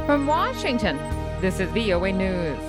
From Washington, this is VOA News.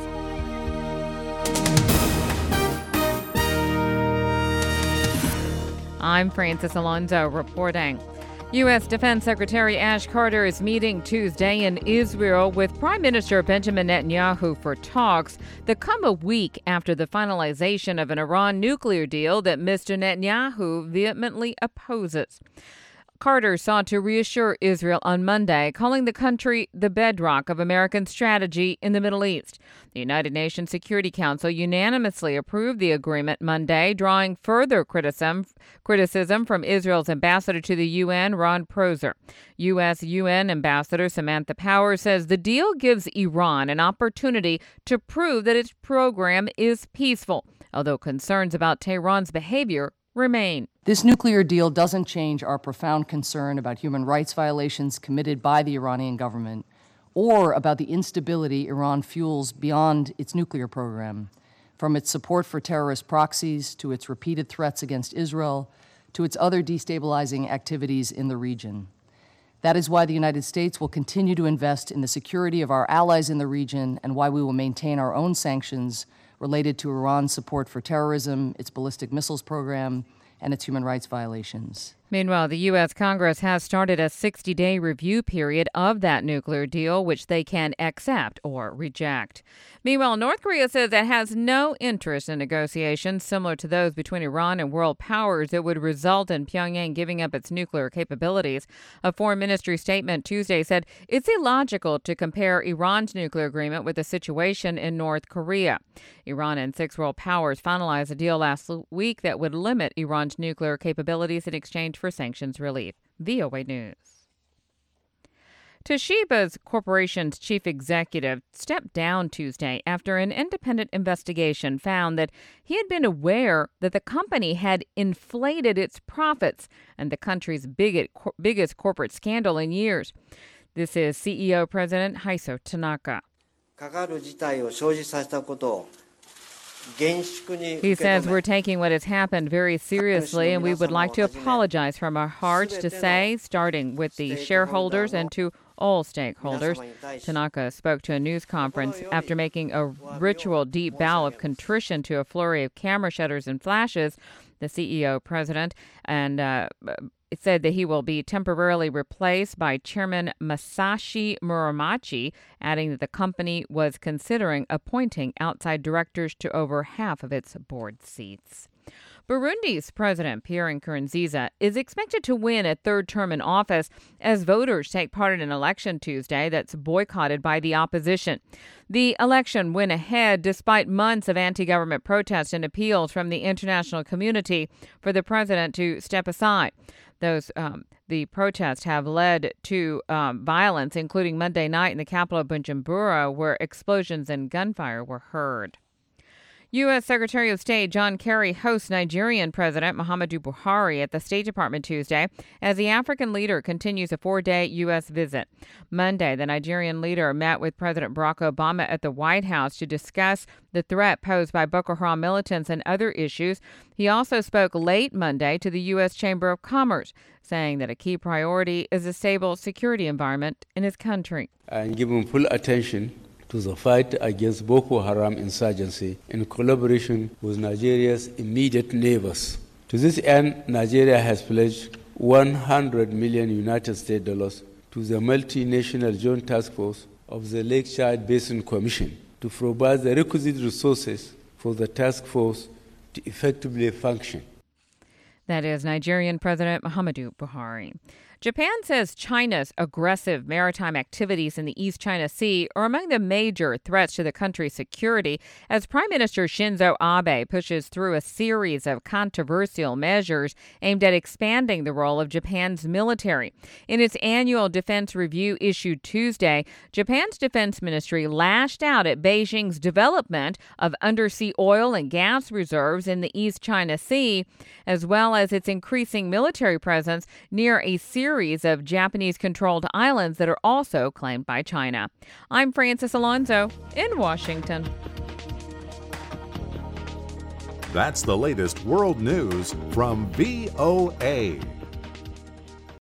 I'm Francis Alonso reporting. U.S. Defense Secretary Ash Carter is meeting Tuesday in Israel with Prime Minister Benjamin Netanyahu for talks that come a week after the finalization of an Iran nuclear deal that Mr. Netanyahu vehemently opposes. Carter sought to reassure Israel on Monday, calling the country the bedrock of American strategy in the Middle East. The United Nations Security Council unanimously approved the agreement Monday, drawing further criticism from Israel's ambassador to the UN, Ron Proser. U.S. UN Ambassador Samantha Power says the deal gives Iran an opportunity to prove that its program is peaceful, although concerns about Tehran's behavior remain. This nuclear deal doesn't change our profound concern about human rights violations committed by the Iranian government or about the instability Iran fuels beyond its nuclear program, from its support for terrorist proxies to its repeated threats against Israel to its other destabilizing activities in the region. That is why the United States will continue to invest in the security of our allies in the region and why we will maintain our own sanctions related to Iran's support for terrorism, its ballistic missiles program, and its human rights violations. Meanwhile, the U.S. Congress has started a 60-day review period of that nuclear deal, which they can accept or reject. Meanwhile, North Korea says it has no interest in negotiations similar to those between Iran and world powers that would result in Pyongyang giving up its nuclear capabilities. A foreign ministry statement Tuesday said it's illogical to compare Iran's nuclear agreement with the situation in North Korea. Iran and 6 world powers finalized a deal last week that would limit Iran's nuclear capabilities in exchange for sanctions relief. VOA News. Toshiba Corporation's chief executive stepped down Tuesday after an independent investigation found that he had been aware that the company had inflated its profits and the country's biggest corporate scandal in years. This is CEO President Heiso Tanaka. He says we're taking what has happened very seriously, and we would like to apologize from our hearts to say, starting with the shareholders and to all stakeholders. Tanaka spoke to a news conference after making a ritual deep bow of contrition to a flurry of camera shutters and flashes. The CEO, president, and it said that he will be temporarily replaced by Chairman Masashi Muramachi, adding that the company was considering appointing outside directors to over half of its board seats. Burundi's President Pierre Nkurunziza is expected to win a third term in office as voters take part in an election Tuesday that's boycotted by the opposition. The election went ahead despite months of anti-government protests and appeals from the international community for the president to step aside. The protests have led to violence, including Monday night in the capital of Bujumbura, where explosions and gunfire were heard. U.S. Secretary of State John Kerry hosts Nigerian President Muhammadu Buhari at the State Department Tuesday as the African leader continues a 4-day U.S. visit. Monday, the Nigerian leader met with President Barack Obama at the White House to discuss the threat posed by Boko Haram militants and other issues. He also spoke late Monday to the U.S. Chamber of Commerce, saying that a key priority is a stable security environment in his country. And giving full attention to the fight against Boko Haram insurgency in collaboration with Nigeria's immediate neighbors. To this end, Nigeria has pledged $100 million United States dollars to the multinational joint task force of the Lake Chad Basin Commission to provide the requisite resources for the task force to effectively function. That is Nigerian President Muhammadu Buhari. Japan says China's aggressive maritime activities in the East China Sea are among the major threats to the country's security as Prime Minister Shinzo Abe pushes through a series of controversial measures aimed at expanding the role of Japan's military. In its annual defense review issued Tuesday, Japan's defense ministry lashed out at Beijing's development of undersea oil and gas reserves in the East China Sea, as well as its increasing military presence near a series of Japanese-controlled islands that are also claimed by China. I'm Francis Alonso in Washington. That's the latest world news from VOA.